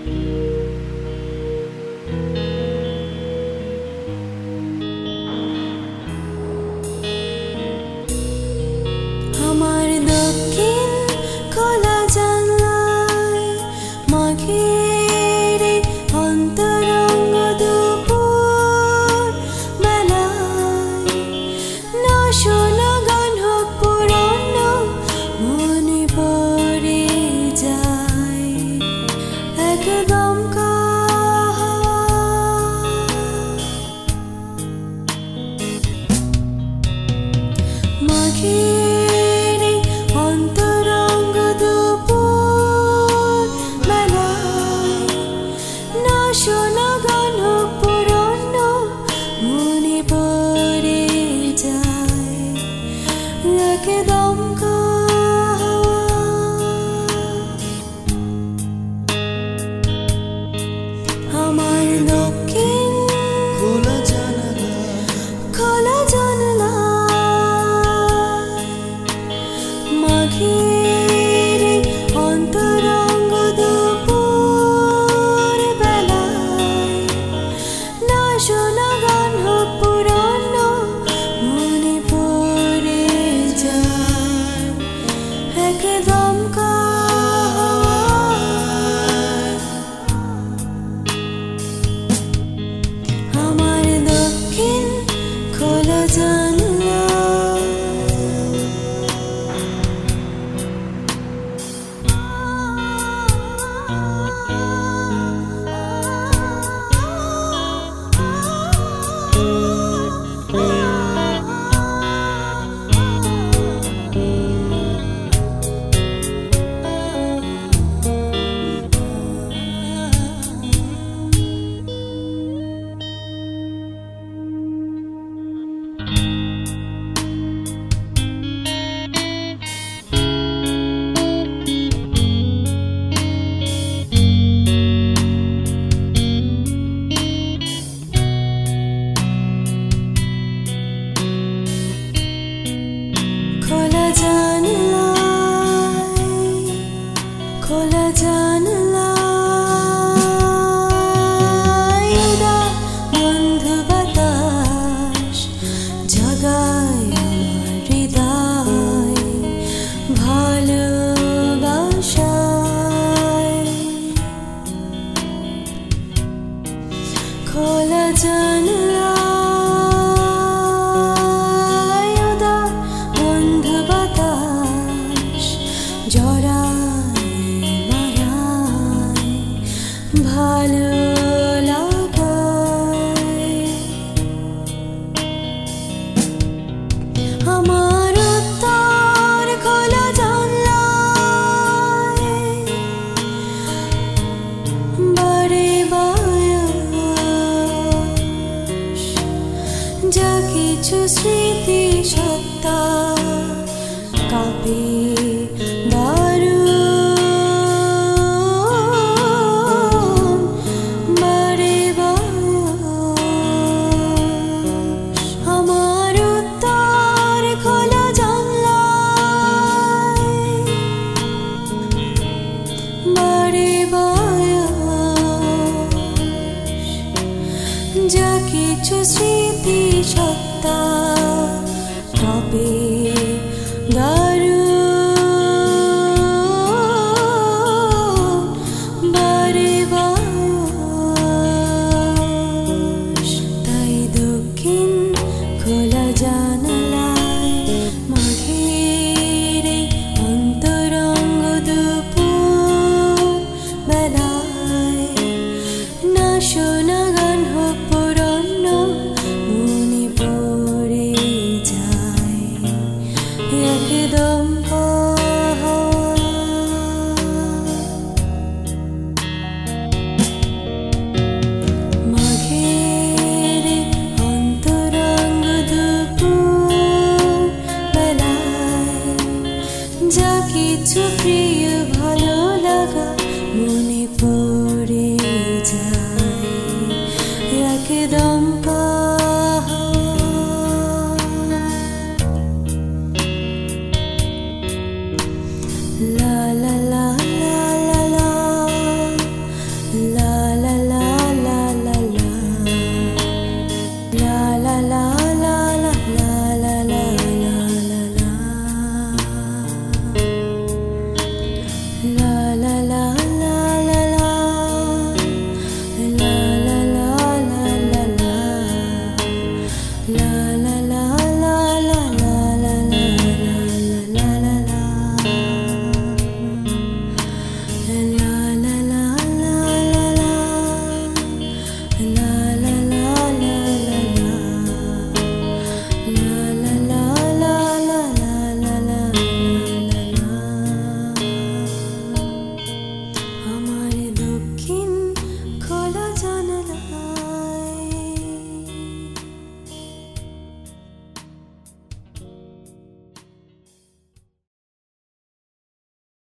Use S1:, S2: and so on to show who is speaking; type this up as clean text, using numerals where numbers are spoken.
S1: আমার দক্ষিণ খোলা জানলায় মাঘের অন্তরঙ্গ দুপুর বেলায় না শোনা গান হোক পুরনো মনে পড়ে যায় একদম মাঘের অন্তরঙ্গ দুপুর বেলায় না শোনা গান হোক পুরনো মনে পড়ে যায় একদম আমার দক্ষিণ
S2: খোলা জানালা
S1: খোলা জানলা মাঘের অন্তরঙ্গ দুপুর বেলায় না শোনা গান হোক পুরনো মনে পড়ে যায় একদম আমার দক্ষিণ খোলা জানলা খোলা জানলায় খোলা জানলায় উদার বন্ধু বাতাস জাগায় আমার হৃদয় ভালোবাসায় খোলা জানলায় উদার বন্ধু বাতাস জড়ায় মারায় ভালো লাগায় আমার উত্তর খোলা জানলায় বারে বয়স যা কিছু স্মৃতি সত্তা কাঁপে দারুণ বারে বয়স আমার উত্তর খোলা জানলায় বারে বয়স যা কিছু স্মৃতি সত্তা কাঁপে দারুণ বারে বয়স তাই দক্ষিণ খোলা জানালায় মাঘের অন্তরঙ্গ দুপুর বেলায় না শোনা গান হোক পুরনো মনে পড়ে যায় একদম মাঘের অন্তরঙ্গ দুপুর বেলায় যা কিছু প্রিয় ভালো লাগা মনে পড়ে যায়।